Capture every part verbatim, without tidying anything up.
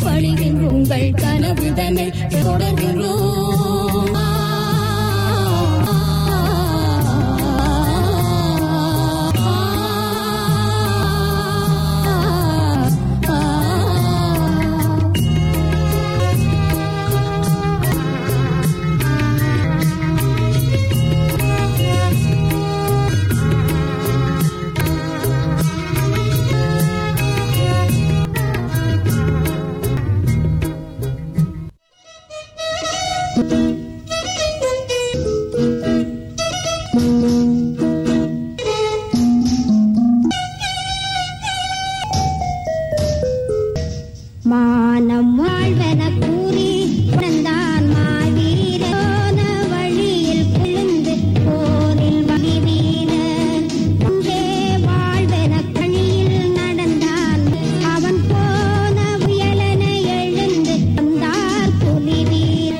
பழிவின் உங்கள் கனவுதனை தொடர்கிறோம். மானம் வாழ்வென கூறி பிறந்தான் மாவீரன வழியில் புழுந்து போரில் வடிவீரன் அங்கே வாழ்வென கழியில் நடந்தான் அவன் போன புயலென எழுந்து வந்தார் புலிவீர்.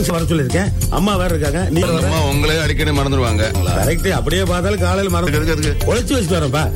மீட்டிங்ஸ் வர சொல்லிருக்கேன். அம்மா வேற இருக்காங்க. நீ அம்மா உங்களே அடிக்கடி மறந்துடுவாங்க. கரெக்ட். அப்படியே பார்த்தாலும் காலையில் மறந்து ஒழிச்சு வச்சுட்டு வரேன்ப்பா.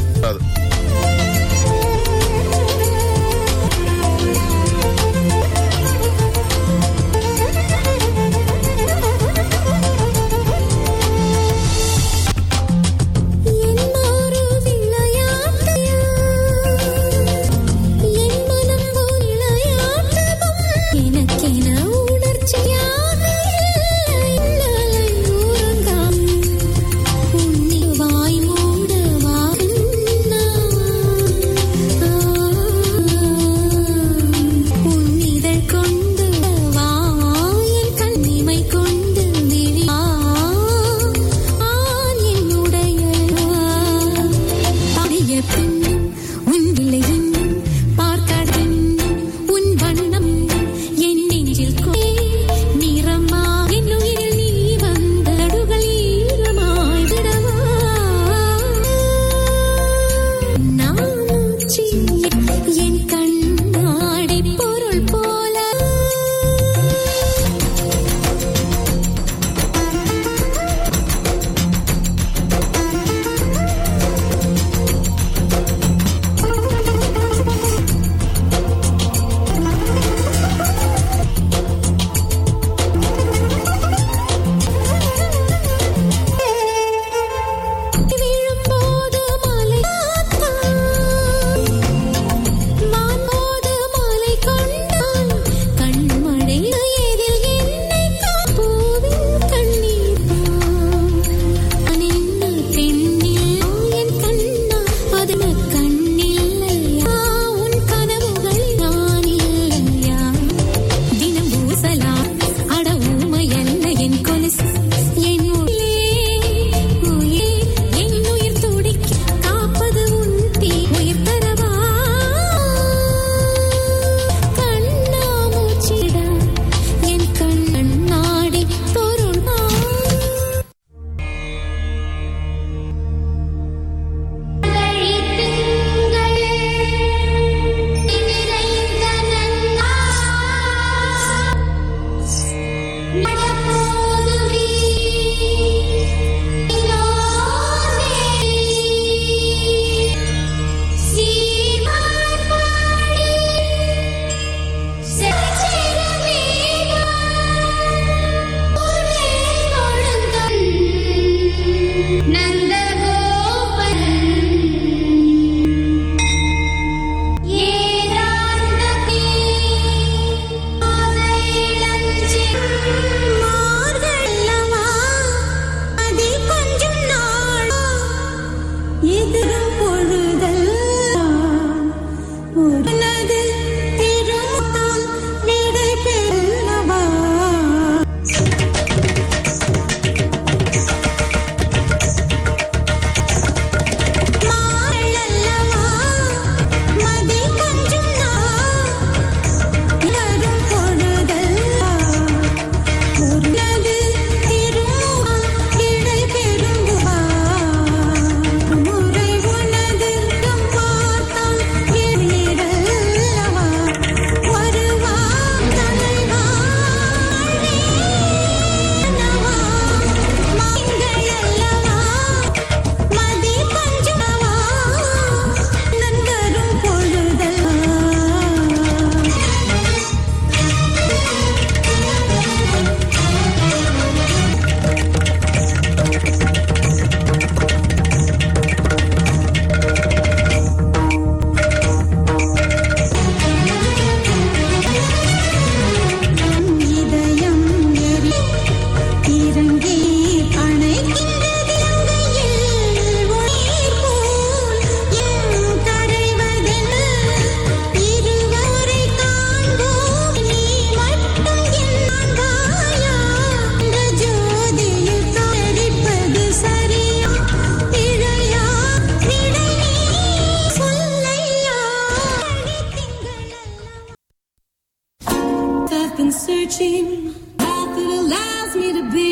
searching path that allows me to be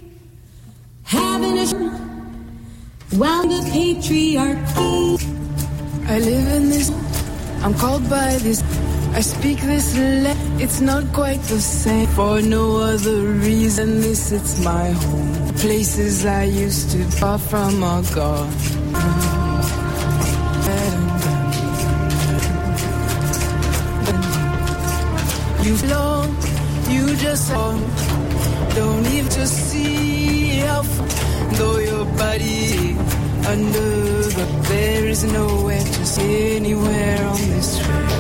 having a while the patriarchy. I live in this, I'm called by this, I speak this le- it's not quite the same. For no other reason, this it's my home. Places I used to far from are gone. You flow, you just on. Don't even just see how far, though your body under, but there is nowhere to see anywhere on this road.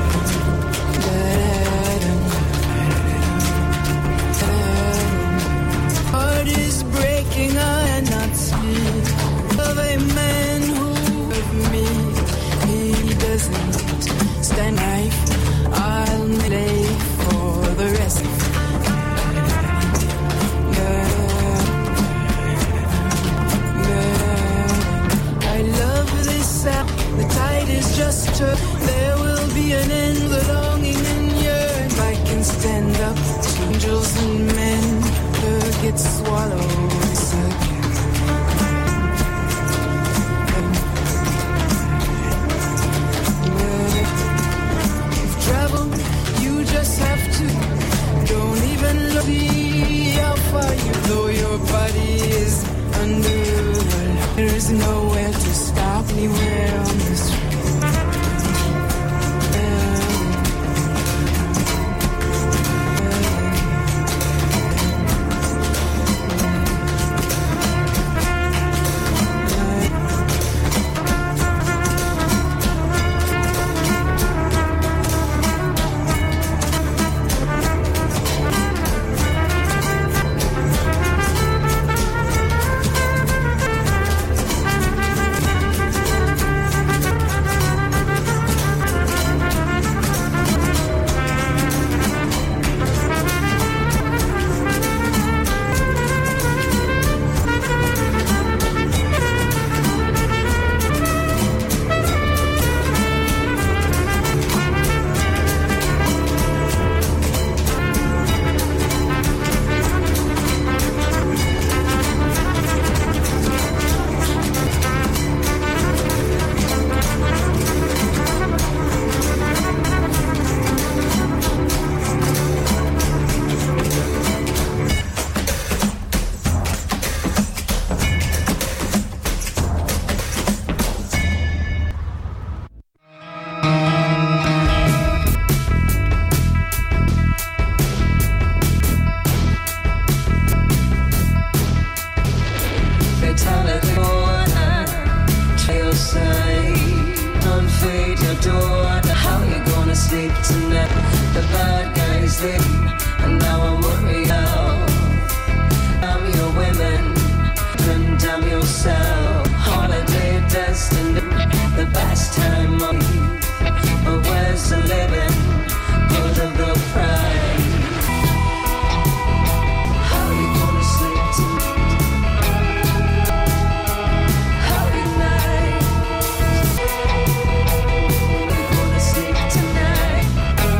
Heart is breaking, I not sleep. Of a man who of me, he doesn't stand knife. I'll lay for the rest. I love this sound. The tide is just turned. There will be an end. The longing and yearn. I can stand up to angels and men. Get swallowed again. You've traveled, you just have to. Don't even look, see how far you go. Your body is under. There is nowhere to stop anywhere on this road. Sleep tonight, the bad guys leave, and now I'm worried out.